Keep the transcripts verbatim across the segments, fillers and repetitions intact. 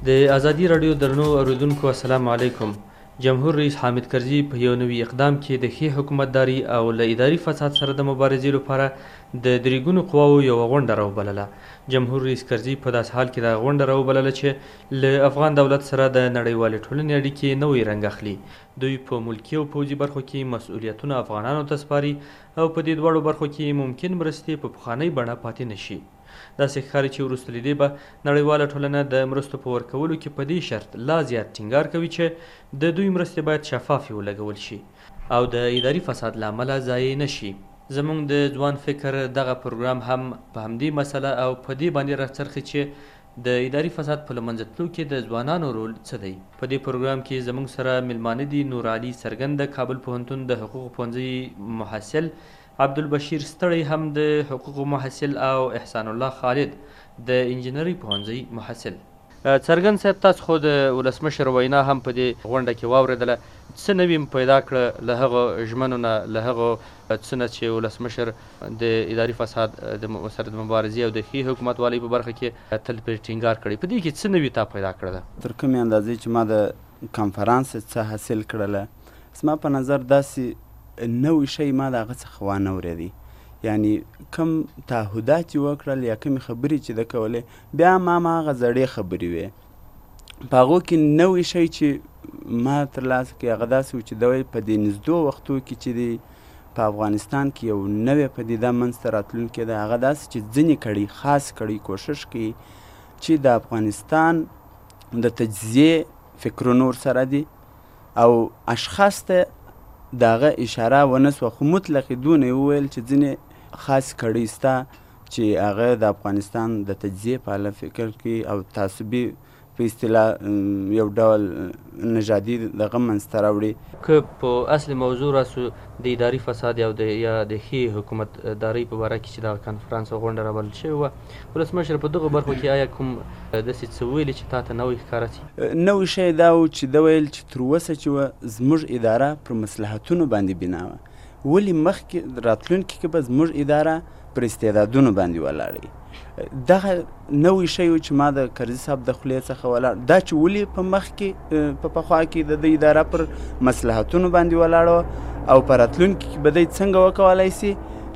د ازادي راډیو درنو اوریدونکو السلام علیکم. جمهور رئیس حامد کرزي په یو نوي اقدام کې د ښې حکومتداري او له اداري فساد سره د مبارزې لپاره د دریګونو قواو یوه غونډه راوبلله. جمهور رئیس کرزي په داسې حال کې دغه غونډه راوبلله چې له افغان دولت سره د نړیوالې ټولنې اړیکې نوی رنګ اخلي. دوی په ملکي او پوځي برخو کې مسؤلیتونه افغانانو ته سپاري او په دې دواړو برخو کې ممکن مرستې په پخوانۍ بڼه پاتې نشي. داسې ښکاري چې وروسته له دې به نړیواله ټولنه د مرستو په ورکولو کې په دې شرط لا زیات ټینګار کوي چې د دوی مرستې باید شفافې ولګول شي او د اداري فساد له امله ضایع نه شي. زموږ د ځوان فکر دغه پروګرام هم په همدې مسله او په دې باندې راڅرخي چې د اداري فساد په له منځه تلو کې د ځوانانو رول څه دی. په دې پروګرام کې زموږ سره میلمانه دي نور علي څرګند د کابل پوهنتون د حقوقو پوهنځي محصل، عبدالبشیر ستړی هم د حقوقو محصل او احسان الله خالد د انجینرۍ پوهنځي محصل. څرګند صاحب، تاسو خو د ولسمشر وینا هم په دې غونډه کې واورېدله. څه نوي پیدا کړه له هغو ژمنو نه، له هغو څه نه چې ولسمشر د اداري فساد د سره د مبارزې او د ښې حکومتوالۍ په برخه کې تل پرې ټینګار کړی. په دې کې څه نوي تا پیدا کړه ده؟ تر کومې اندازې چې ما د کنفرانس څه حاصل کړله، زما په نظر داسې نوی شی ما د هغه څخه وانه اورېدی. یعنی کوم تعهدات یې وکړل یا کومې خبرې چې ده کولې، بیا ما ما هغه زړې خبرې وې. په هغو کې نوی شی چې ما ترلاسه کړي هغه داسې و چې دوی په دې نږدو وختو کې چې دی په افغانستان کې یو نوې پدیده منځته راتلونکې ده. هغه داسې چې ځینې کړي خاص کړي کوښښ کوي چې د افغانستان د تجزیې فکرونه ورسره دي او اشخاص ته د هغه اشاره ونه سوه، خو مطلقې دونه یې وویل چې ځینې خاص کړي سته چې هغه د افغانستان د تجزیې په اړه فکر کوي او تعصبي په اصطلاح یو ډول نژادي دغه منځته راوړي. که په اصل موضوع راسو د اداري فساد یا د یا د ښې حکومتدارۍ په باره کې چې دغه کنفرانس او غونډه رابلل شوې وه، ولسمشر په دغو برخو کې آیا کوم داسې څه ویلي چې تا ته نوی ښکاره شي؟ نوی شی دا و چې ده ویل چې تر اوسه چې وه زموږ اداره پر مصلحتونو باندې بنا وه، ولې مخکې راتلونکي کې به زموږ اداره پر استعدادونو باندې ولاړه. دغه نوی شی و چې ما د کرزي صاحب د خولې څخه ولاړ دا چې ولې په مخ کې په پخوا کې د ده اداره پر مصلحتونو باندې ولاړه او په راتلونکي کې به دی څنګه وکولی سي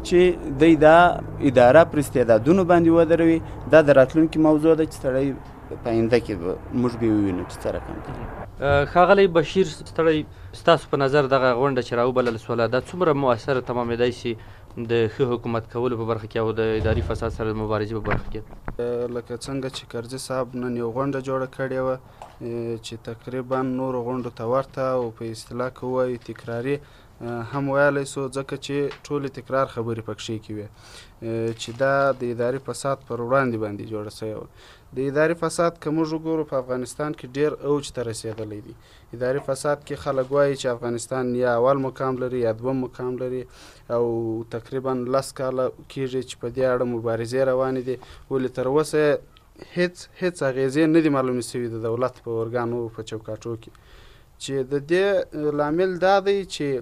چې دی دا اداره پر استعدادونو باندې ودروي. دا د راتلونکي موضوع ده چې سړی په آینده کې به موږ به ووینو چې څه رقم کوي. ښاغلی بشیر ستړی، ستاسو په نظر دغه غونډه چې راوبلل سوله دا څومره مؤثره تمامېدی سي د ښه حکومت کولو په برخه کې او د اداري فساد سره د مبارزې په برخه کې؟ لکه څنګه چې کرزي صاحب نن یو غونډه جوړه کړې وه چې تقریبا نورو غونډو ته ورته او په اصطلاح کې ووایو تکراري هم ویلی سو، ځکه چې ټولې تکرار خبرې پکښې کې وې چې دا د اداري فساد پر وړاندې باندې جوړه سوې وه. د اداري فساد که موږ وګورو په افغانستان کې ډېر اوج ته رسېدلی دی. اداري فساد کې خلک وایي چې افغانستان یا اول مقام لري یا دوم مقام لري او تقریبا لس کاله کېږي چې په دې اړه مبارزې روانې دي، ولې تر اوسه هېڅ هېڅ اغېزې نه دي معلومې سوي د دولت په ارګانو په چوکاټو کې. چې د دې لامل دا دی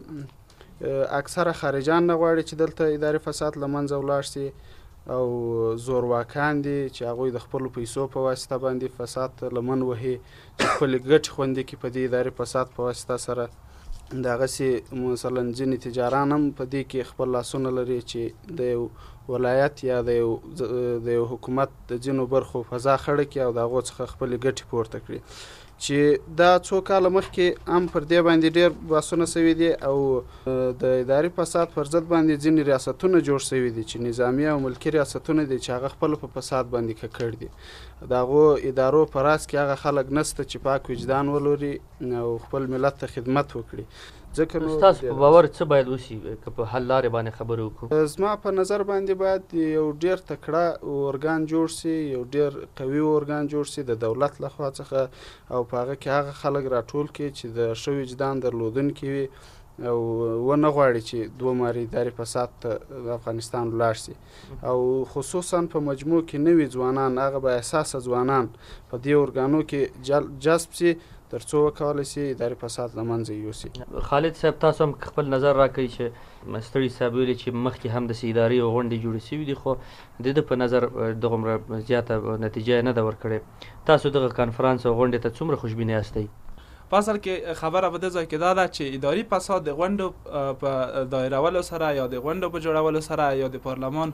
چې اکثره خارجان نه غواړي چې دلته اداري فساد له منځه ولاړ سي او زورواکان دي چې هغوی د خپلو پیسو په واسطه باندې فساد ته لمن وهي چې خپلې ګټې خوندي کړي په دې اداري فساد په واسطه سره. دغسې مثلا ځینې تجاران هم په دې کې خپل لاسونه لري چې د یو ولایت یا د یو د یو حکومت د ځینو برخو فضا خړه کړي او د هغو څخه خپلې ګټې پورته کړي. چې دا څو کاله مخکې هم پر دې باندې ډېر بحثونه سوي دي او د اداري فساد پر ضد باندې ځینې ریاستونه جوړ سوي دي چې نظامي او ملکي ریاستونه دي چې هغه خپله په فساد باندې ککړ دي. د هغو ادارو په راس کې هغه خلک نسته چې پاک وجدان ولري او خپل ملت ته خدمت وکړي. ځکه نو ستاسو په باور څه باید وشي که په حل لارې باندې خبرې وکړو؟ زما په نظر باندې باید یو ډېر تکړه ارګان جوړ سي، یو ډېر قوي ارګان جوړ سي د دولت لخوا څخه او په هغه کې هغه خلک راټول کړي چې د ښه وجدان درلودونکي وي او ونه غواړي چې دوه مارې اداري فساد ته د افغانستان ولاړ سي او خصوصا په مجموع کې نوي ځوانان، هغه با احساسه ځوانان په دې ارګانو کې جذب سي تر څو وکولی سي اداري فساد له منځه یوسي. خالد صاحب تاسو هم خپل نظر راکوئ چې ستړي صاحب ویلي چې مخکې هم داسې ادارې او غونډې جوړې شوي دي خو د ده په نظر دغومره زیاته نتیجه یې نه ده ورکړې. تاسو دغه کانفرانس او غونډې ته څومره خوشبینه یاستئ؟ په اصل کې خبره په دې ځای کې دا ده چې اداري فساد د غونډو په دایرولو سره یا د غونډو په جوړولو سره یا د پارلمان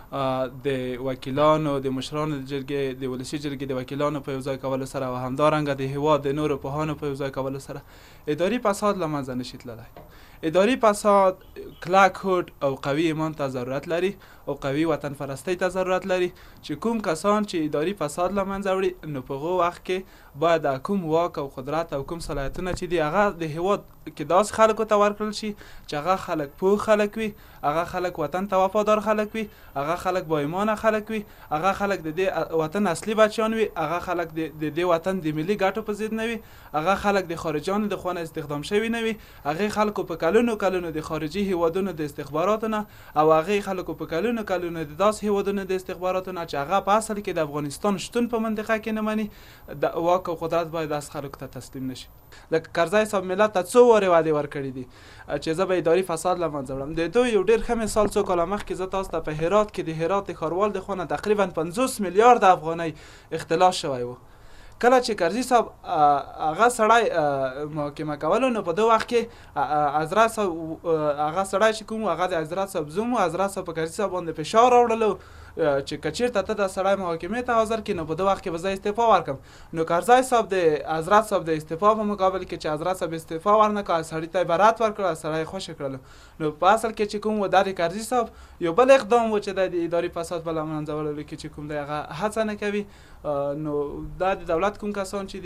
د وکیلانو د مشرانو د جرګې د ولسي جرګې د وکیلانو په یو ځای کولو سره او همدارنګه د هیواد د نورو پوهانو په یو ځای کولو سره اداري فساد له منځه نشي تللی. اداري فساد کلک هوډ او قوي ایمان ته ضرورت لري او قوي وطن پرستی ته ضرورت لري چې کوم کسان چې اداري فساد له منځه وړي نو په هغه وخت کې باید کوم واک او قدرت او کوم صلاحیتونه چې دي هغه د هیواد کې داسې خلکو ته ورکړل شي چې هغه خلک پوه خلک وي، هغه خلک وطن ته وفادار خلک وي، هغه خلک با ایمانه خلک وي، هغه خلک د دې وطن اصلي بچیان وي، هغه خلک د دې وطن د ملي ګټو په ضد نه وي، هغه خلک د خارجیانو د خوا نه استخدام شوي نه وي، هغې خلکو په کلونو کلونو د خارجي هیوادونو د استخباراتو نه او هغې خلکو په کلونو کلونو د داسې هیوادونو د استخباراتو نه چې هغه په اصل کې د افغانستان شتون په منطقه کې نه مني د واک او قدرت باید داسې خلکو ته تسلیم نشي. لکه کرزی صاحب ملت ته څو وارې وعدې ورکړي دي چې زه به اداري فساد له منځه وړم. د دوی یو ډېر ښه مثال څو کاله مخکې زه تاسو ته په هرات کې د هرات د ښاروال د خوا نه تقریبا پنځوس میلیارد افغانۍ اختلاس شوی و. کله چې کرزي صاحب هغه سړی محاکمه کولو نو په دې وخت کې حضرت صاحب هغه سړی چې کوم هغه د حضرت صاحب زوم و، حضرت صاحب په کرزي صاحب باندې فشار راوړلو چې که چېرته ته د سړی محاکمې ته حاضر کړي نو په دې وخت کې به زه استعفا ورکړم. نو کرزی صاحب د حضرت صاحب د استعفا په مقابل کې چې حضرت صاحب استعفا ورنه کړه، سړي ته یې برات ورکړه، سړی یې خوشې کړلو. نو په اصل کې چې کوم و دا د کرزي صاحب یو بل اقدام و چې د اداري فساد په له منځه وړلو کې چې کوم دی هغه هڅه نه کوي. نو دا د دولت کوم کسان چې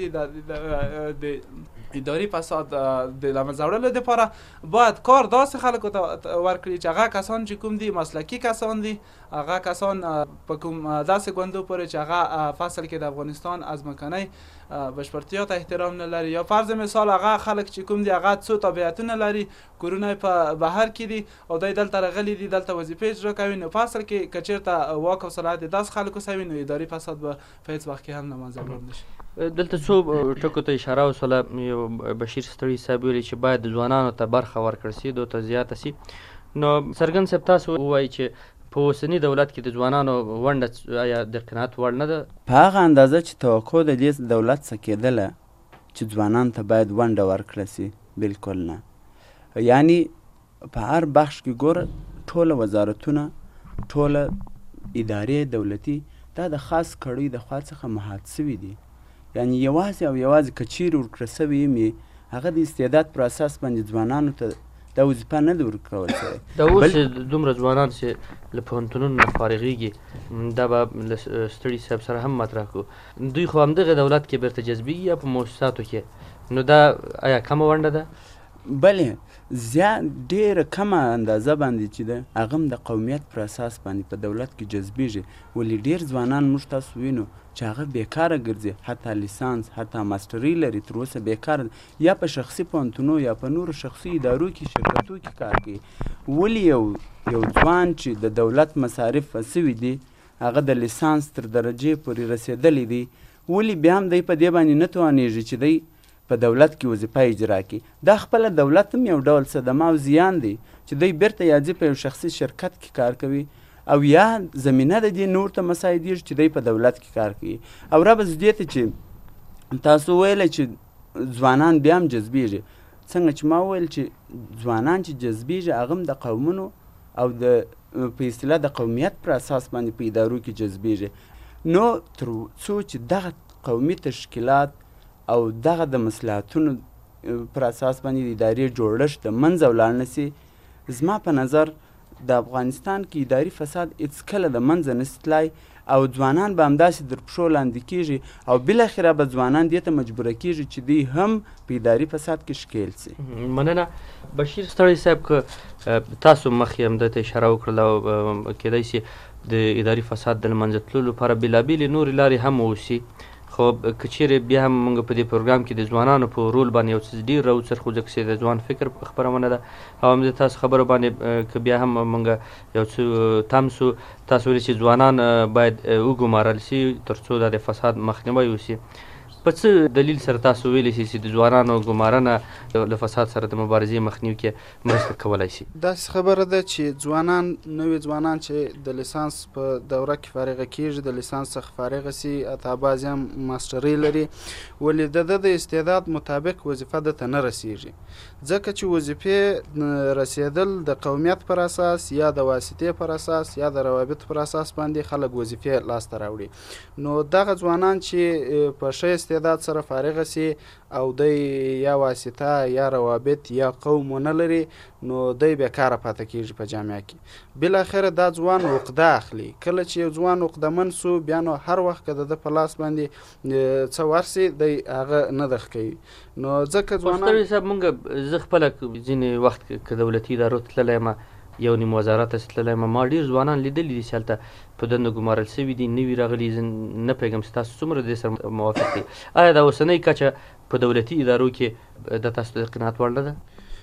دي د اداري فساد د له منځه وړلو دپاره باید کار داسې خلکو ته ورکړي چې هغه کسان چې کوم دي مسلکي کسان دي، هغه کسان په کوم داسې ګوندو پورې چې هغه فصل کې د افغانستان از مکنۍ بشپړتیا ته احترام نه لري، یا فرض مثال هغه خلک چې کوم دي هغه څو تابعیتونه لري، کورونه یې په بهر کې دي او دوی دلته راغلي دي، دلته وظیفې اجرا کوي. نو په اصل کې که چېرته واک او صلاحیت د داسې خلکو سوي نو اداري فساد به په هېڅ وخت کې هم له منځه ولاړ نه شي. دلته څو ټکو ته اشاره وسوله. یو بشیر ستړي صاحب ویلي چې باید د ځوانانو ته برخه ورکړل سي، دوی ته زیاته سي. نو څرګند صاحب تاسو ووایئ چې په اوسني دولت کې د ځوانانو ونډه آیا د قناعت وړ نه ده؟ په هغه اندازه چې توقع د دې دولت څخه کېدله چې ځوانانو ته باید ونډه ورکړه سي، بلکل نه. یعنی په هر بخش کې ګوره ټوله وزارتونه، ټوله ادارې دولتي دا د خاص کړۍ د خوا څخه محات سوي دي. یعنی یوازې او یوازې که چیرې ورکړه سوي یم هغه د استعداد پر اساس باندې ځوانانو ته دا وظیفه نه ده ورکول شوې. دا اوس دومره ځوانان چې له پوهنتونونو نه فارغېږي دا به له ستړي صاحب سره هم مطرح کړو، دوی خو همدغه دولت کې بیرته جذبېږي یا په مؤسساتو کې، نو دا آیا کمه ونډه ده؟ بلې زیات ډېره کمه اندازه باندې چې ده هغه هم د قومیت پر اساس باندې په دولت کې جذبېږي. ولې ډېر ځوانان موږ تاسو وینو چې هغه بیکاره ګرځي، حتی لیسانس حتی ماسټري لري تر اوسه بیکاره، یا په شخصي پوهنتونو یا په نورو شخصي ادارو کې شرکتو کې کار کوي. ولې یو یو ځوان چې د دولت مصارف سوي دي هغه د لیسانس تر درجې پورې رسېدلی دی، ولې بیا هم دی په دې باندې نه توانېږي چې دی په دولت کې وظیفه اجرا کړي؟ دا خپله دولت هم یو ډول صدمه او زیان دی چې دی بیرته یا ځي په یو شخصي شرکت کې کار کوي او یا زمینه د دې نور ته مساعدېږي چې دی په دولت کې کار کوي. او ربط دې ته چې تاسو ویلی چې ځوانان بیا هم جذبېږي، څنګه چې ما وویل چې ځوانان چې جذبېږي هغه هم د قومونو او د په اصطلاح د قومیت پر اساس باندې په ادارو کې جذبېږي. نو تر څو چې دغه قومي تشکیلات او دغه د مصلحتونو پر اساس باندې د ادارې جوړښت د منځه ولاړ نه سي، زما په نظر د افغانستان کې اداري فساد هېڅکله د منځه نسي تلای او ځوانان به همداسې در پښو لاندې کېږي او بالاخره به ځوانان دې ته مجبوره کېږي چې دوی هم په اداري فساد کې ښکېل سي. مننه. بشیر ستړی صاحب که تاسو مخکې همدې ته اشاره وکړله او کېدای سي د اداري فساد د له منځه تللو لپاره بېلابېلې نورې لارې هم واوسي، خو که چیرې بیا هم موږ په دې پروګرام کې د ځوانانو په رول باندې یو څه ډېر راوڅرخو ځکه چې د ځوان فکر خپرونه ده او هم د تاسو خبرو باندې که بیا هم موږ یو څه تم سو، تاسو ویلي چې ځوانان باید وګمارل سي تر څو د فساد مخنیوی وسي. په څه دلیل سره تاسو ویلی شئ چې د ځوانانو ګمارنه له فساد سره د مبارزې مخنیوي کې مرسته کولی شي؟ داسې خبره ده چې ځوانان نوي ځوانان چې د لیسانس په دوره کې فارغه کېږي، د لیسانس څخه فارغه سي، حتی بعضې هم ماسټرۍ لري، ولې د ده د استعداد مطابق وظیفه ده ته نه رسېږي، ځکه چې وظیفې رسېدل د قومیت پر اساس یا د واسطې پر اساس یا د روابطو پر اساس باندې خلک وظیفې لاسته راوړي. نو دغه ځوانان چې په ښه استعداد سره فارغه سي او دی یا واسطه یا روابط یا قوم ونه لري، نو دی بیکاره پاته کېږي په جامعه کې. بالاخره دا ځوان عقده اخلي. کله چې یو ځوان عقدهمن سو، بیا نو هر وخت که د ده په لاس باندې څه ورسي دی هغه نه دخ کوي. نو ځکه ځوانان استاد صاحب مونږ زه خپله ځینې وخت که دولتي ادارو ته تللی یم، یو نیم وزارت ته تللی یم، ما ډېر ځوانان لیدلي دي چې هلته په دندو ګمارل سوي دي، نوي راغلي. زه نه پوهېږم چې تاسو څومره د دې سره موافق دي؟ آیا دا اوسنۍ کچه په دولتي ادارو کې د تاسو د قناعت وړ نه ده؟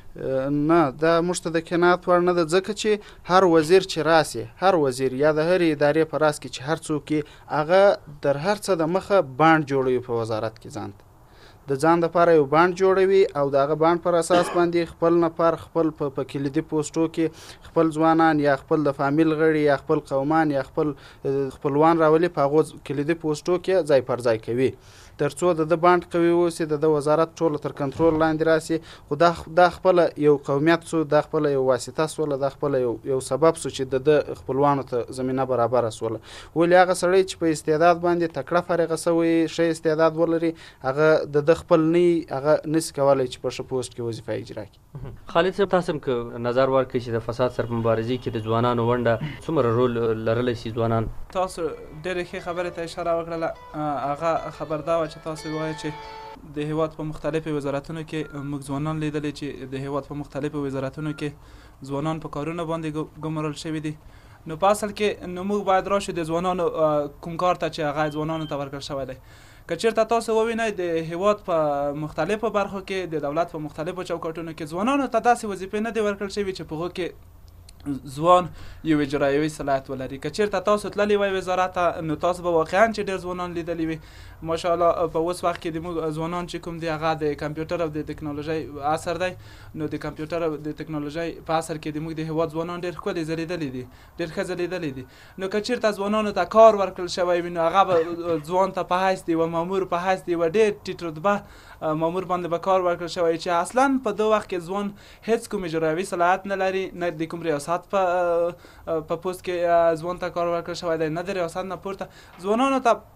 نه، دا موږ ته د قناعت وړ نه ده، ځکه چې هر وزیر چې راسي، هر وزیر یا د هرې ادارې په راس کې چې هر څوک یې، هغه در هر څه د مخه بانډ جوړوي په وزارت کې ځان ته، د ځان دپاره یو بانډ جوړوي او د هغه بانډ پر اساس باندې خپل نفر خپل په کلیدي پوسټو کې خپل ځوانان یا خپل د فامیل غړي یا خپل قومان یا خپل خپلوان راولي، په هغو کلیدي پوسټو کې ځای پر ځای کوي تر څو د ده بانډ قوي اوسي، د ده وزارت ټوله تر کنټرول لاندې راسي. خو دا دا خپله یو قومیت سو، دا خپله یو واسطه سوله، دا خپله یو یو سبب سو چې د ده خپلوانو ته زمینه برابره سوله. ولې هغه سړی چې په استعداد باندې تکړه فارغه سوی، ښه استعداد ولري، هغه د ده خپل نه هغه نسي کولی چې په ښه پوسټ کې وظیفه اجرا کړي. خالد صاحب، تاسو هم که نظر ورکړئ چې د فساد سره په مبارزې کې د ځوانانو ونډه څومره رول لرلی شي؟ ځوانان تاسو ډېرې ښې خبرې ته اشاره وکړله. هغه خبر دا وه چې تاسو ووایئ چې د هیواد په مختلفو وزارتونو کې موږ ځوانان لیدلي چې د هیواد په مختلفو وزارتونو کې ځوانان په کارونو باندې ګمارل شوي دي. نو په اصل کې نو موږ باید راشو د ځوانانو کوم کار ته چې هغه ځوانانو ته ورکړل شوی دی. که چېرته تاسو ووینئ د هیواد په مختلفو برخو کې، د دولت په مختلفو چوکاټونو کې ځوانانو ته داسې وظیفې نه دي ورکړل شوي چې په هغو کې ځوان یو اجرایوي صلاحیت ولري. که چېرته تاسو تللي وای وزارت ته، نو تاسو به واقعا چې ډېر ځوانان لیدلي وي. ماشاءالله په اوس وخت کې د موږ ځوانان چې کوم دي هغه د کمپیوټر او د ټکنالوژۍ عصر دی. نو د کمپیوټر او د ټکنالوژۍ په عصر کې د موږ د هیواد ځوانان ډېر ښکلي ځلېدلي دي، ډېر ښه ځلېدلي دي. نو که چېرته ځوانانو ته کار ورکړل شوی وي، نو هغه به ځوان ته په حیث د یوه مامور په حیث د یوه ډېر ټیټ رتبه مامور باندې به کار ورکړل شوی چې اصلا په دو وخت کې ځوان هیڅ کوم اجرایوي صلاحیت نه لري، نه د کوم ریاست په په پوست کې ځوان ته کار ورکړل شوی دی، نه د ریاست نه پورته ځوانانو ته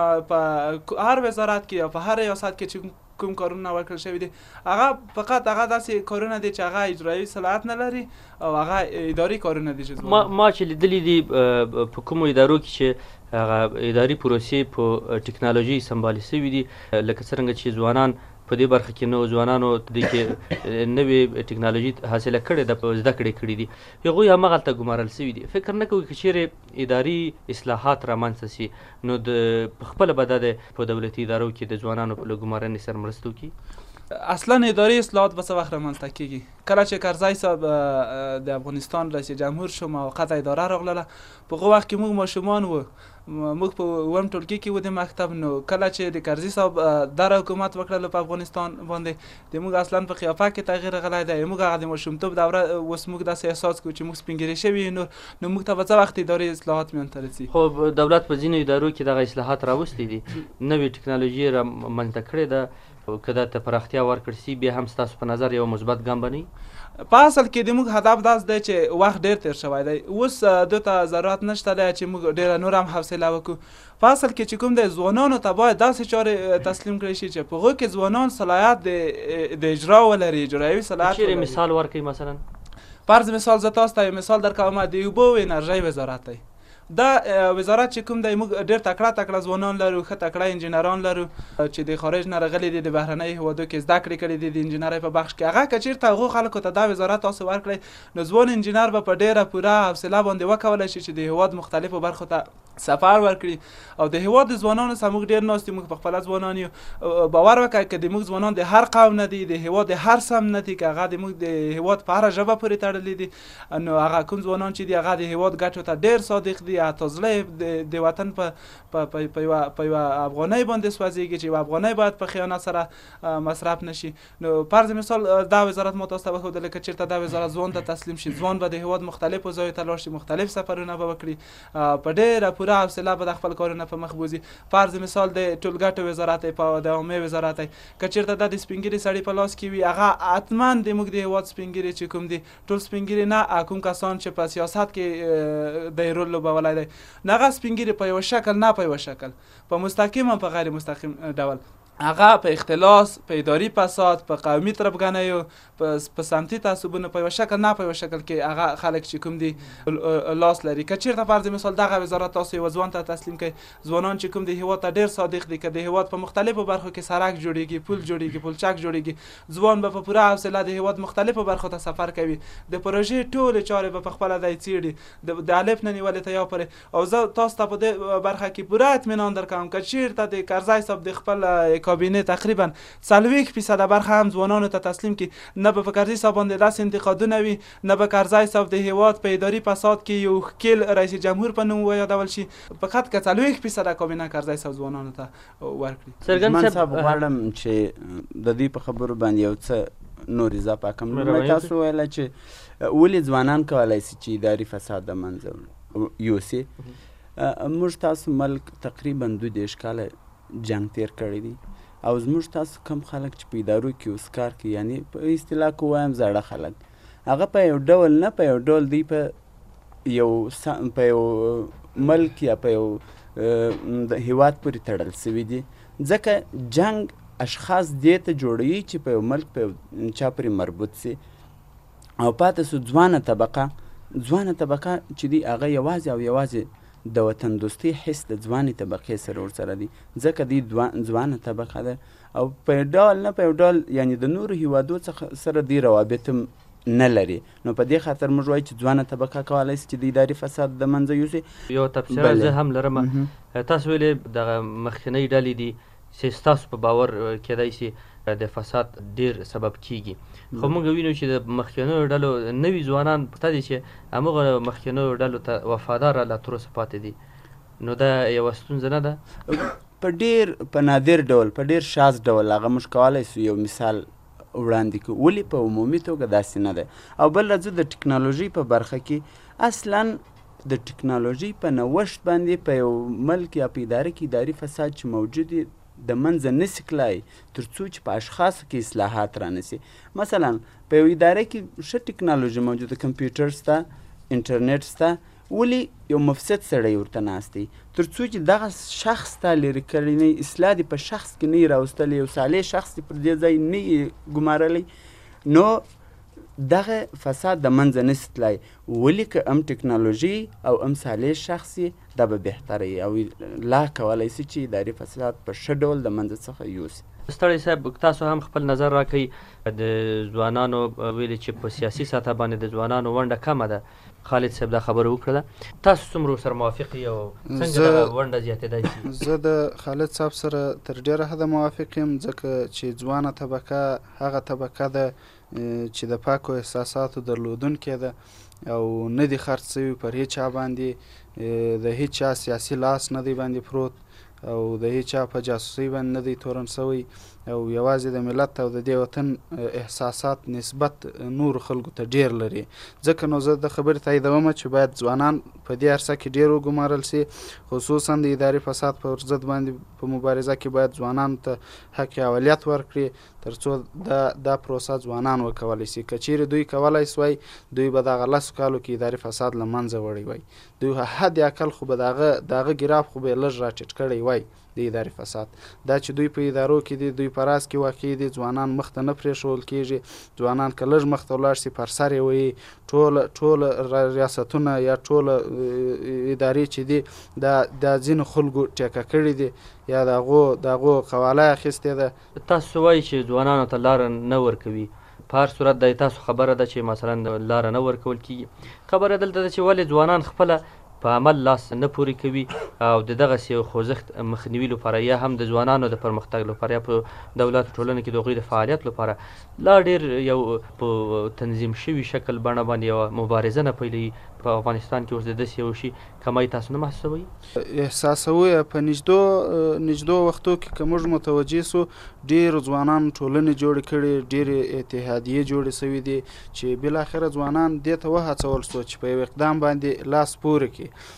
په هر وزارت کې یا په هر ریاست کې چې کوم کارونه ورکړل شوي دي، هغه فقط هغه داسې کارونه دي چې هغه اجرایي صلاحیت نه لري او هغه اداري کارونه دي. چې ما ما چې لیدلي دي په کومو ادارو کې چې هغه اداري پروسې په ټکنالوژي سمبالې سوي دي، لکه څرنګه چې ځوانان په دې برخه کې نو ځوانانو دې کې نوې ټکنالوژي حاصله کړې ده، زده کړې کړي دي، هغوی هماغلته ګمارل سوي دي. فکر نه کوي که چیرې اداري اصلاحات رامنځته سي، نو د پخپله به دا د په دولتي ادارو کې د ځوانانو په ګمارنې سره مرسته وکړي؟ اصلا اداري اصلاحات به څه وخت رامنځته کېږي؟ کله چې کرزی صاحب د افغانستان رئیس جمهور شو، موقته اداره راغله. په هغه وخت کې موږ ماشومان وو، موږ په اووم ټولګي کې وو د مکتب. نو کله چې د کرزي صاحب دغه حکومت وکړله په افغانستان باندې، د موږ اصلا په قیافه کې تغییر راغلی دی. موږ هغه د ماشومتوب دوره اوس موږ داسې احساس کوو چې موږ سپینږیري شوي یو. نو موږ ته به څه وخت اداري اصلاحات میانته رسي؟ خو دولت په ځینو ادارو کې دغه اصلاحات راوستي دي، نوې ټکنالوژي یې رامنځته کړې ده. که دا ته پراختیا ورکړل سي، بیا هم ستاسو په نظر یو مثبت ګام به نه وي؟ په اصل کې د موږ هدف داس دی چې وخت ډېر تېر شوی دی، اوس دو ته ضرورت نشته دی چې موږ ډېره نور هم حوصله وکړو. په اصل کې چې کوم دی ځوانانو ته باید داسې چارې تسلیم کړی شي چې په هغو کې ځوانان صلاحیت د اجرا ولري، اجرایوي صلاحیت ولري. چیرې مثال ورکړئ؟ مثلا فرض مثال زه تاسو ته یو مثال درکوم، د اوبو او انرژۍ وزارت دی. دا وزارت چې کوم دی، موږ ډېر تکړه تکړه ځوانان لرو، ښه تکړه انجینران لرو چې د خارج نه راغلي دي، د بهرنۍ هېوادو کې زده کړې کړي دي د انجینرۍ په بخش کې. هغه که چېرته هغو خلکو ته دا وزارت تاسو ورکړئ، نو ځوان انجینر به په ډېره پوره حوصله باندې وکولی شي چې د هېواد مختلفو برخو ته سفر ورکړي او د هیواد د ځوانانو سره موږ ډېر ناست یو، موږ پخپله ځوانان یو. باور وکړئ که د موږ ځوانان د هر قوم نه دي، د هیواد د هر سم نه دي، که هغه د موږ د هیواد په هره ژبه پورې تړلي دي، نو هغه کوم ځوانان چې دي هغه د هیواد ګټو ته ډېر صادق دي. حتی زړه د وطن په یوه افغانۍ باندې سوځېږي چې یوه افغانۍ باید په خیانت سره مصرف نشي. نو فرض مثال دا وزارت ما تاسو ته وښودله که چېرته دا وزارت ځوان ته تسلیم شي، ځوان به د هیواد مختلفو ځایو ته لاړ شي، مختلف سفرونه به وکړي، په ډېره پوره حوصله به د خپل کارونه په مخ بوځي. فرض مثال د ټولګټو وزارت په د عامې وزارت که چېرته دا د سپین ږیري سړي په لاس کې وي، هغه حتما د موږ د هیواد سپین ږیري چې کوم دي ټول سپین ږیري نه، کوم کسان چې په سیاست کې د رول لوبولی دی، نه هغه سپین ږیري په یوه شکل نه په یوه شکل، په مستقیم هم په غیر مستقیم ډول هغه په اختلاس، په اداري فساد، په قومي تربګنیو، په سمتي تعصبونو په یوه شکل نه په یوه شکل کې هغه خلک چې کوم دي لاس لري. که چېرته فرض مثال دغه وزارت تاسو یوه ځوان ته تسلیم کړئ، ځوانان چې کوم د هیواد ته ډېر صادق دي، که د هیواد په مختلفو برخو کې سړک جوړېږي، پل جوړېږي، پلچک جوړېږي، ځوان به په پوره حوصله د هیواد مختلفو برخو ته سفر کوي، د پروژې ټولې چارې به پخپله دی څېړي، د الف نه نیولې ته یا پورې. او زه تاسو ته په دې برخه کې پوره اطمینان درکوم که چېرته د کرزی صاحب د خپل کابینې تقریبا څلوېښت فیصده برخه هم ځوانانو ته تسلیم کړي، نه به په کرزي صاحب باندې داسې انتقادونه وي، نه به کرزی صاحب د هیواد په اداري فساد کې یو ښکیل رئیس جمهور په نوم ویادول شي، فقط که څلوېښت فیصده کابینه کرزی صاحب ځوانانو ته ورکړي. څرګند صاحب غواړم چې د دوی په خبرو باندې یو څه نور اضافه کړم. لومړی تاسو ویله چې ولې ځوانان کولی شي چې اداري فساد د منځه یوسي. موږ تاسو ملک تقریبا دوه دېرش کاله جنګ تېر کړی دی او زموږ تاسو کم خلک چې په ادارو کې اوس کار کوي، یعنی په اصطلاح کې ووایم زاړه خلک، هغه په یو ډول نه په یو ډول دوی په یو په یو ملک یا په یو هیواد پورې تړل سوي دي، ځکه جنګ اشخاص دې ته جوړوي چې په یو ملک په چا پورې مربوط سي، او پاتې سو ځوانه طبقه ځوانه طبقه چې دي هغه یوازې او یوازې د وطن دوستي حس د ځوانې طبقې سره ورسره دي، ځکه دوی ځوانه طبقه ده او په یو ډول نه په یو ډول یعنی د نورو هیوادو څخه سره دوی روابط هم نه لري. نو په دې خاطر موږ وایو چې ځوانه طبقه کولی شي چې د اداري فساد د منځه یوسي. یو تبصره زه هم لرم، تاسو ویلې دغه مخکینۍ ډلې دي چې ستاسو په باور کېدای شي د فساد ډېر سبب کیږي، خو موږ وینو چې د مخکینیو ډلو نوي ځوانان پته دي چې همغه مخکینیو ډلو ته وفاداره لا تر اوسه پاتې دي، نو دا یوه ستونزه نه ده؟ په ډېر په نادر ډول په ډېر شاذ ډول هغه موږ کولی سو یو مثال وړاندې کړو، ولې په عمومي توګه داسې نه ده. او بل راځو د ټکنالوژۍ په برخه کې، اصلا د ټکنالوژۍ په نوښت باندې په یو ملک یا په اداره کې اداري فساد چې موجود وي د منځه نسي تللی تر څو چې په اشخاصو کې اصلاحات رانسي. مثلا په یو اداره کې ښه ټکنالوژي موجوده، کمپیوټر شته، انټرنیټ شته، ولې یو مفسد سړی ورته ناست دی تر څو چې دغه شخص ته لرې کړی نه وي، اصلاح دې په شخص کې نه وي راوستلی، یو صالح شخص دې پر دې ځای نه وي ګمارلی، نو دغه فساد د منځه نسي تللی. ولې که هم ټکنالوژي او هم صالح شخص وي دا به بهتره وي او لا کولی شي چې اداري فساد په ښه ډول د منځه څخه یوسي. ستړی صاحب تاسو هم خپل نظر راکوئ، د ځوانانو ویلې چې په سیاسي سطح باندې د ځوانانو ونډه کمه ده، خالد صاحب دا خبره وکړله، تاسو څومره ورسره موافق یې او څنګه دغه ونډه زیاتېدای شي؟ زه د خالد صاحب سره تر ډېره حده موافق یم، ځکه چې ځوانه طبقه هغه طبقه ده چې د پاکو احساساتو درلودونکې ده او نه دي خرڅ شوي پر هیچ چا باندې، د هیچ چا سیاسي لاس نه دی باندې پروت او د هیچ چا په جاسوسۍ باندې نه دی تورن شوی، او یوازې د ملت او د دې وطن احساسات نسبت نورو خلکو ته ډېر لري. ځکه نو زه د خبرې تاییدوم چې باید ځوانان په دې عرصه کې ډېر وګمارل سي، خصوصا د اداري فساد په ضد باندې په مبارزه کې باید ځوانانو ته حق اولویت ورکړي تر څو دا دا پروسه ځوانان وکولی سي. که چیرې دوی کولی سوی دوی به دغه لسو کالو کې اداري فساد له منځه وړی وی، دوی حد اقل خو به دغه دغه ګراف خو به یې لږ راټیټ کړی وی د اداري فساد. دا چې دوی په ادارو کې دي، دوی په راز کې واقع دي، ځوانان مخ ته نه پرېښودل کېږي، ځوانان که لږ مخ ته ولاړ شي پر سر یې وهي، ټوله ټوله ریاستونه یا ټوله ادارې چې دي دا دا ځینو خلکو ټیکه کړي دي یا د هغو د هغو قواله یې اخیستې ده. تاسو وایي چې ځوانانو ته لاره نه ورکوي، په هر صورت د تاسو خبره ده چې مثلا لاره نه ورکول کېږي، خبره دلته ده چې ولې ځوانان خپله په عمل لاس نه پورې کوي او د دغسې یو خوځښت مخنیوي لپاره یا هم د ځوانانو د پرمختګ لپاره یا په دولت ټولنه کې د هغوی د فعالیت لپاره لا ډېر یو په تنظیم شوي شکل بڼه باندې یوه مبارزه نه پیلوي په افغانستان کې اوس د داسې یو شي کمی تاسو نه محسوسوئ؟ احساسوو یې په نږدو نږدو وختو کې که موږ متوجه سو ډېرو ځوانانو ټولنې جوړې کړې، ډېرې اتحادیې جوړې سوي دي چې بالاخره ځوانان دې ته وهڅول سو چې په یو اقدام باندې لاس پورې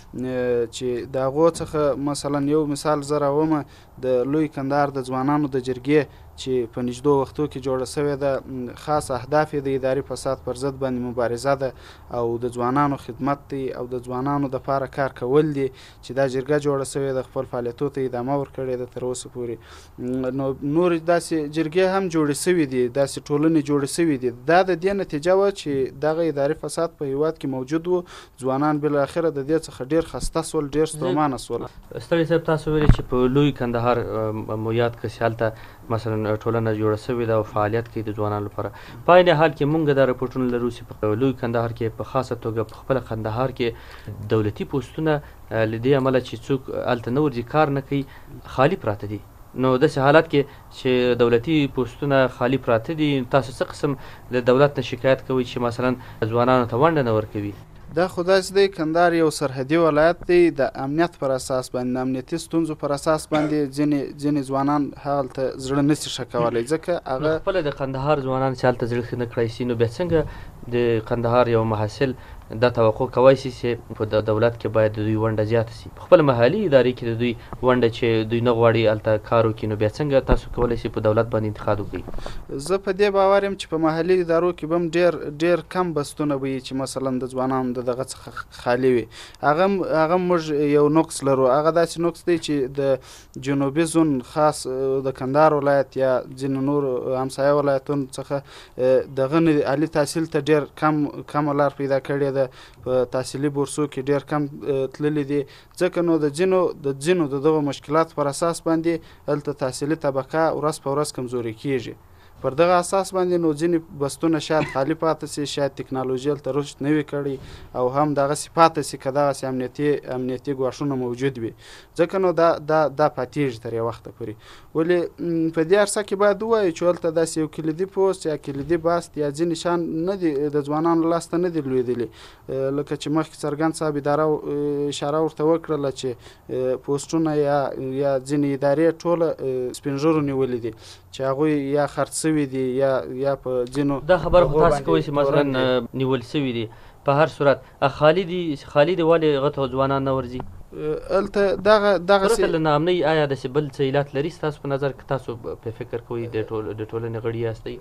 کړي چې د هغو څخه مثلا یو مثال زه راومه د لوی کندهار د ځوانانو د جرګې چې په نږدو وختو کې جوړه سوې ده، خاص اهداف یې د اداري فساد پر ضد باندې مبارزه ده او د ځوانانو خدمت دی او د ځوانانو دپاره کار کول دي چې دا جرګه جوړه سوې ده خپل فعالیتو ته ادامه ورکړې ده تر اوسه پورې. نو نورې داسې جرګې هم جوړې سوي دي، داسې ټولنې جوړې سوي دي. دا د دې نتیجه وه چې دغه اداري فساد په هېواد کې موجود و، ځوانان بالاخره د دې څخه ډېر خسته سول، ډېر ستومانه سول. ستړي صاحب تاسو ویلې چې په لوی کندهار مو یاد کړئ هلته مثلا ټولنه جوړه سوې ده او فعالیت کوي د ځوانانو لپاره. په عین حال کې موږ دا رپورټونه لرو چې په لوی کندهار کې په خاصه توګه په خپله کندهار کې دولتي پوسټونه له دې امله چې څوک هلته نه ورځي کار نه کوي خالي پراته دي. نو داسې حالات کې چې دولتي پوسټونه خالي پراته دي، تاسو څه قسم د دولت نه شکایت کوئ چې مثلا ځوانانو ته ونډه نه ورکوي؟ دا خو داسې دی، کندهار یو سرحدي ولایت دی، د امنیت پر اساس باندې د امنیتي ستونزو پر اساس باندې ځینې ځینې ځوانان هلته زړه نسي ښه کولی، ځکه هغه خپله د کندهار ځوانان چې هلته زړه ښه نه کړی سي، نو بیا څنګه د کندهار یو محصل دا توقع کولی سي چې په دولت کې باید د دوی ونډه زیاته سي؟ په خپله محلي ادارې کې د دوی ونډه چې دوی نه غواړي هلته کار وکړي، نو بیا څنګه تاسو کولی سي په دولت باندې انتقاد وکړئ؟ زه په دې باور یم چې په محلي ادارو کې به هم ډېر ډېر کم بستونه به وي چې مثلا د ځوانانو د دغه څخه خالي وي. هغه هغه موږ یو نقص لرو، هغه داسې نقص دی چې د جنوبي زون خاص د کندهار ولایت یا ځینو نورو همسایه ولایتونو څخه دغه عالي تحصیل ته ډېر کم کمه لار پیدا کړې ده، په تحصیلي بورسو کې ډېر کم تللي دي، ځکه نو د ځینو د ځینو د دغو مشکلاتو پر اساس باندې هلته تحصیلي طبقه ورځ په ورځ کمزورې کېږي. پر دغه اساس باندې نو ځینې بستونه شاید خالي پاته سي، شاید تکنالوژي هلته رشد نه وي کړی او هم دغسې پاته سي که دغسې امنیتي امنیتي ګواښونه موجود وي، ځکه نو دا دا دا پاتېږي تر یو وخته پورې. ولې په دې عرصه کې باید ووایو چې هلته داسې یو کلیدي پوسټ یا کلیدي باست یا ځینې شیان نه دي د ځوانانو لاسته نه دي لوېدلي، لکه چې مخکې څرګند صاحب اداره اشاره ورته وکړله چې پوسټونه یا یا ځینې ادارې ټوله سپین ږیرو نیولي دي چې هغوی یا خرڅ سوي دي یا یا په ځینو دا خبره خو تاسو کوئ چې مثلا نیول سوي دي، په هر صورت خالي دي خالي دي ولې هغه ته ځوانان نه ورځي؟ هلته دغه دغسې له ناامنۍ آیا داسې بل څه علت لري ستاسو په نظر که تاسو په فکر کوئ د ټولنې غړي یاستئ؟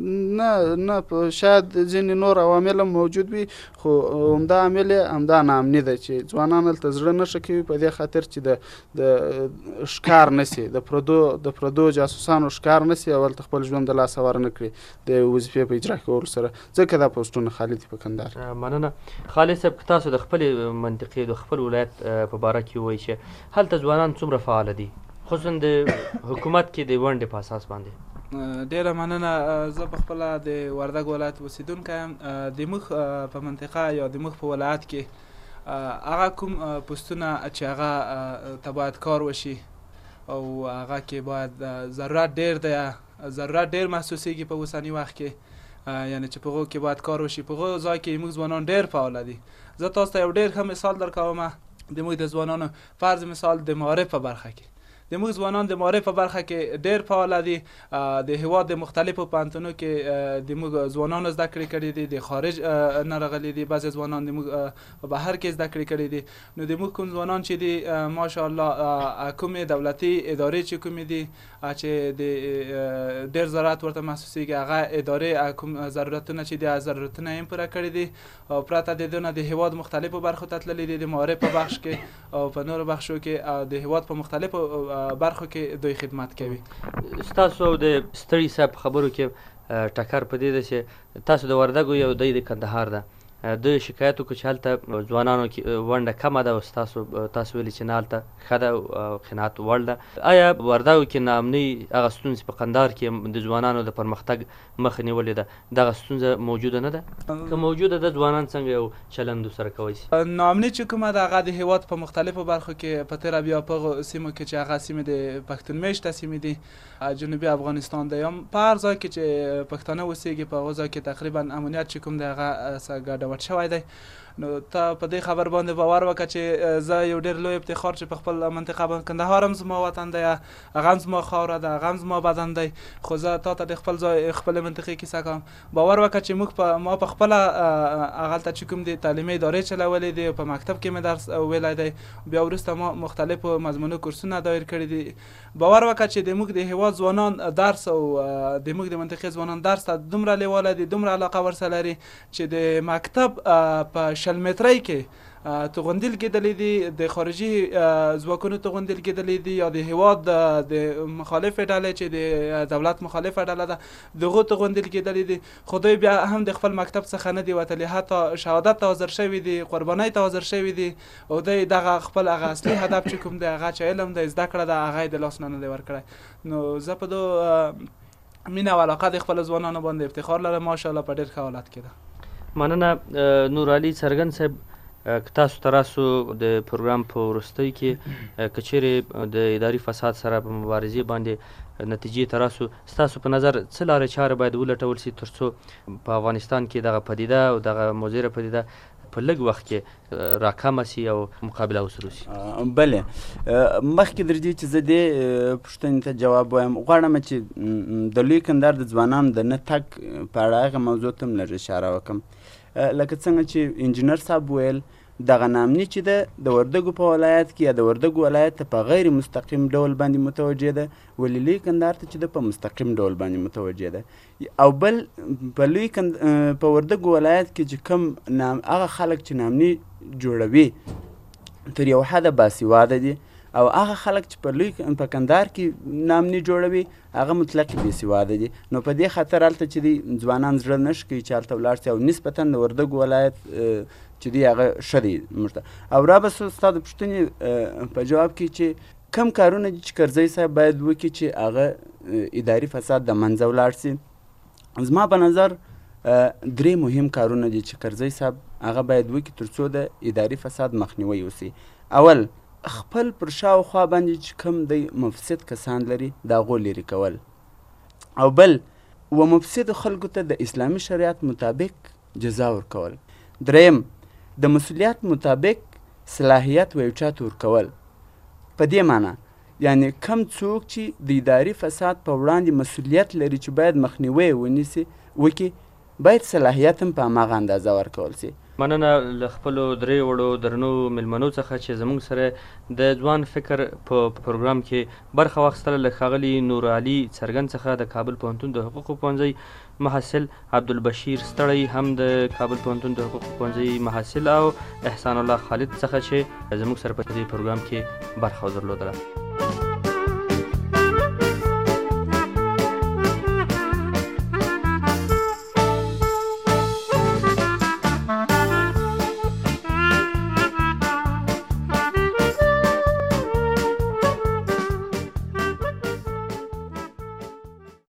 نه نه شاید ځینې نور عوامل هم موجود وي، خو عمده عامل یې همدا ناامني ده چې ځوانان هلته زړه نه ښه کوي په دې خاطر چې د د ښکار نه سي، د پردو د پردو جاسوسانو ښکار نه سي او هلته خپل ژوند د لاسه ور نه کړي د وظیفې په اجرا کولو سره، ځکه دا پوسټونه خالي دي په کندهار. مننه. خالد صاحب که تاسو د خپلې منطقې د خپل ولایت په باره کې ووایئ چې هلته ځوانان څومره فعاله دي خصوصا د حکومت کې د ونډې په اساس باندې؟ ډېره مننه. زه په خپله د وردګ ولایت اوسېدونکی یم. د موږ په منطقه یا د موږ په ولایت کې هغه کوم پوسټونه چې هغه ته باید کار وشي او هغه کې باید ضرورت ډېر دی، ضرورت ډېر محسوسېږي په اوسني وخت کې، یعنی چې په هغو کې باید کار وشي. په هغو ځای کې موږ ځوانان ډېر فعاله دي. زه تاسو ته یو ډېر ښه مثال درکومه د موږ د ځوانانو، فرض مثال د معارف په برخه کې د موږ ځوانان د معارف په برخه کې ډېر فعاله دي. د هېواد د مختلفو پوهنتونو کې د موږ ځوانانو زده کړې کړي دي، د خارج نه راغلي دي، بعضې ځوانان د موږ په بهر کې زده کړې کړي دي. نو د موږ کوم ځوانان چې دي ماشاءالله کومې دولتي ادارې چې کومې دي چې د ډېر ضرورت ورته محسوسېږي، هغه ادارې کوم ضرورتونه چې دي ضرورتونه یې هم پوره کړي دي او پرته د دې نه د هېواد مختلفو برخو ته تللي دي، د معارف په بخش کې او په نورو بخشو کې او د هېواد په مختلفو برخو کې دوی خدمت کوي. ستاسو د ستړي صاحب خبرو کې ټکر په دې ده چې تاسو د وردګو یو دی د کندهار ده، د شکایت وکړو چې هلته ځوانانو کې ونډه کمه ده او ستاسو تاسو ویلي چې نه هلته ښه ده او قناعت وړ ده. آیا وردګو کې ناامنۍ هغه ستونزې په قندهار کې د ځوانانو د پرمختګ مخه نیولې ده، دغه ستونزه موجوده نه ده؟ که موجوده ده ځوانان څنګه یو چلند ورسره کوی شي؟ ناامني چې کومه ده هغه د هېواد په مختلفو برخو کې په تېره بیا په هغو سیمو کې چې هغه سیمې د پښتون مېشته سیمې دي، جنوبي افغانستان دی، یا په هر ځای کې چې پښتانه اوسېږي په هغو ځای کې تقریبا امنیت چې کوم دی هغه ګډوډ شوی دی. نو ته په دې خبر باندې باور وکړه چې زه یو ډېر لوی افتخار چې په خپل منطقه باندې کندهار هم زما وطن دی، هغه هم زما خاوره ده، هغه هم زما بدن دی، خو زه تا ته د خپل ځای خپلې منطقې کیسه کوم. باور وکړه چې موږ په ما په خپله هغلته چې کوم دي تعلیمي ادارې چلولې دي، په مکتب کې مې درس ویلی دی، بیا وروسته ما مختلفو مضمونو کورسونه دایر کړي دي. باور وکړه چې د موږ د هېواد ځوانان درس او د موږ د منطقې ځوانان درس ته دومره لیواله دي، دومره علاقه ورسره لري چې د مکتب په شل مترۍ کې توغندیل کېدلی دي، د خارجي ځواکونو توغندیل کېدلی دي، یا د هېواد د مخالفې ډلې چې د دولت مخالفه ډله ده د هغو توغندیل کېدلی دي، خو دوی بیا هم د خپل مکتب څخه نه دي وتلي، حتی شهادت ته حاضر شوي دي، قربانۍ ته حاضر شوي دي، او دوی دغه خپل هغه اصلي هدف چې کوم دی هغه چې علم دی، زده کړه ده، هغه یې د لاس نه نه دی ورکړی. نو زه په دو مینه او علاقه د خپلو ځوانانو باندې افتخار لرم، ماشاءالله په ډېر ښه حالت کې ده. مننه. نور علي څرګند صاحب، که تاسو ته راسو د پروګرام په وروستۍ کې که چیرې د اداري فساد سره په مبارزې باندې نتیجې ته راسو، ستاسو په نظر څه لارې چارې باید ولټول شي تر څو په افغانستان کې دغه پدیده او دغه مضره پدیده په لږ وخت کې راکمه سي او مقابله وسره شي؟ بله، مخکې در دې چې زه دې پوښتنې ته جواب وایم، غواړم چې د لوی کندهار د ځوانانو د نه تګ په اړه هغه موضوع ته هم لږ اشاره وکړم. لکه څنګه چې انجینر صاحب ویل، دغه ناامني چې ده د وردګو په ولایت کې یا د وردګو ولایت ته په غیر مستقیم ډول باندې متوجه ده، ولې لوی کندهار ته چې ده په مستقیم ډول باندې متوجه ده. او بل په لوی کند په وردګو ولایت کې چې کوم نام هغه خلک چې ناامني جوړوي تر یو حده باسواده دي، او هغه خلک چې په لوی په کندهار کې ناامني جوړوي هغه مطلق بېسواده دي. نو په دې خاطر هلته چې دی ځوانان زړه نه ښه کوي چې هلته ولاړ سي، او نسبتا د وردګو ولایت چې دی هغه ښه دی موږ ته. او را به ستا د پوښتنې په جواب کې چې کم کارونه دي چې کرزی صاحب باید وکړي چې هغه اداري فساد د منځه ولاړ سي. زما په نظر درې مهم کارونه دي چې کرزی صاحب هغه باید وکړي تر څو د اداري فساد مخنیوی وسي. اول، خپل پر شاوخوا باندې چې کوم دی مفسد کسان لري د هغو لرې کول، او بل و مفسدو خلکو ته د اسلامي شریعت مطابق جزا ورکول. دریم، د مسؤلیت مطابق صلاحیت و یو چا ته ورکول. په دې معنی یعنی کم څوک چې د اداري فساد په وړاندې مسؤلیت لري چې باید مخنیوی ونیسي وکړي، باید صلاحیت هم په هماغه اندازه ورکول سي. مننه له خپلو درې وړو درنو مېلمنو څخه چې زموږ سره د ځوان فکر په پروګرام کې برخه واخیستله. له ښاغلي نور علي څرګند څخه د کابل پوهنتون د حقوقو پوهنځۍ محصل، عبدالبشیر ستړی هم د کابل پوهنتون د حقوقو پوهنځۍ محصل، او احسان الله خالد څخه چې زموږ سره په دې پروګرام کې برخه درلودله.